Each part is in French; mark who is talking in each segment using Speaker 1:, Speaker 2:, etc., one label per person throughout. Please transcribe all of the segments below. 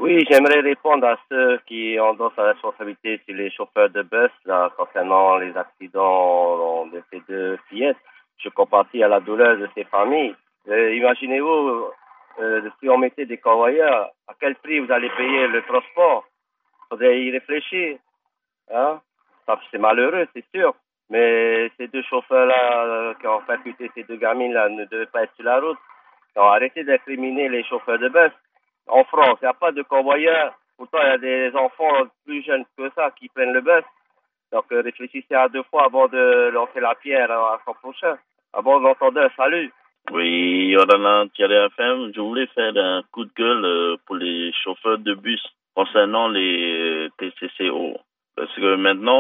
Speaker 1: Oui, j'aimerais répondre à ceux qui endossent la responsabilité sur les chauffeurs de bus là, concernant les accidents de ces deux fillettes. Je compatis à la douleur de ces familles. Imaginez-vous, si on mettait des convoyeurs, à quel prix vous allez payer le transport? Il faudrait y réfléchir. Hein? C'est malheureux, c'est sûr. Mais ces deux chauffeurs-là qui ont percuté ces deux gamines-là ne devaient pas être sur la route. Donc, arrêtez d'incriminer les chauffeurs de bus. En France, il n'y a pas de convoyeurs. Pourtant, il y a des enfants plus jeunes que ça qui prennent le bus. Donc, réfléchissez à deux fois avant de lancer la pierre à son prochain. À bon entendeur, salut.
Speaker 2: Oui, Yorana Thierry FM, je voulais faire un coup de gueule pour les chauffeurs de bus concernant les TCCO. Parce que maintenant,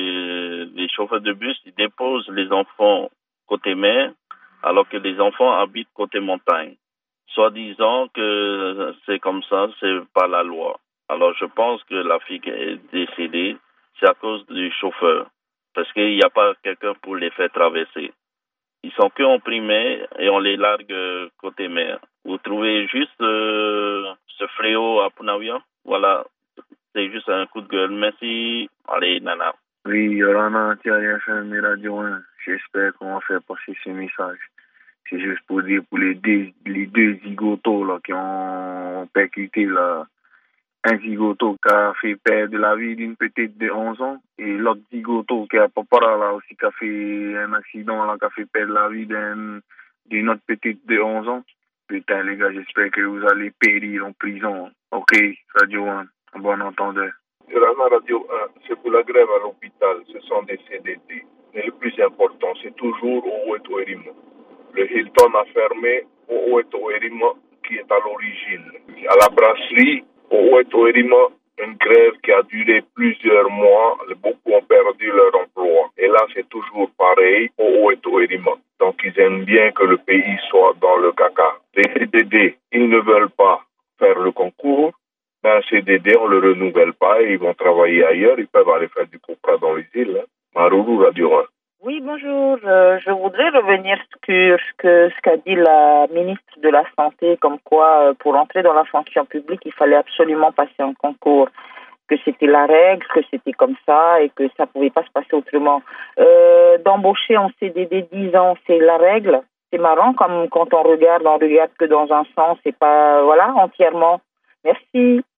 Speaker 2: les chauffeurs de bus, ils déposent les enfants côté mer, alors que les enfants habitent côté montagne. Soit disant que c'est comme ça, c'est pas la loi. Alors je pense que la fille qui est décédée, c'est à cause du chauffeur. Parce qu'il n'y a pas quelqu'un pour les faire traverser. Ils sont que en primaire et on les largue côté mer. Vous trouvez juste ce fléau à Punawia? Voilà, c'est juste un coup de gueule. Merci. Allez, nana.
Speaker 3: Oui, Yorana, Thierry FM et Radio 1. J'espère qu'on va faire passer ce message. C'est juste pour dire pour les deux zigotos là, qui ont percuté là, un zigoto qui a fait perdre la vie d'une petite de 11 ans et l'autre zigoto qui a pas là aussi qui a fait un accident là, qui a fait perdre la vie d'une autre petite de 11 ans. Putain les gars, j'espère que vous allez périr en prison. Ok, Radio 1, bon entendeur.
Speaker 4: Rana Radio 1, c'est pour la grève à l'hôpital, ce sont des CDD. Mais le plus important, c'est toujours au Oueto Erimo. Le Hilton a fermé au Oueto Erimo qui est à l'origine. À la brasserie, au Oueto Erimo, une grève qui a duré plusieurs mois. Beaucoup ont perdu leur emploi. Et là, c'est toujours pareil au Oueto Erimo. Donc, ils aiment bien que le pays soit dans le caca. Les CDD, ils ne veulent pas faire le concours. Mais un CDD, on ne le renouvelle pas et ils vont travailler ailleurs. Ils peuvent aller faire du contrat dans les îles. Maroulou Radio 1.
Speaker 5: Oui, bonjour. Je voudrais revenir sur ce qu'a dit la ministre de la Santé, comme quoi pour entrer dans la fonction publique, il fallait absolument passer un concours, que c'était la règle, que c'était comme ça et que ça pouvait pas se passer autrement. D'embaucher en CDD 10 ans, c'est la règle. C'est marrant, comme quand on regarde que dans un sens et pas, voilà, entièrement. Merci.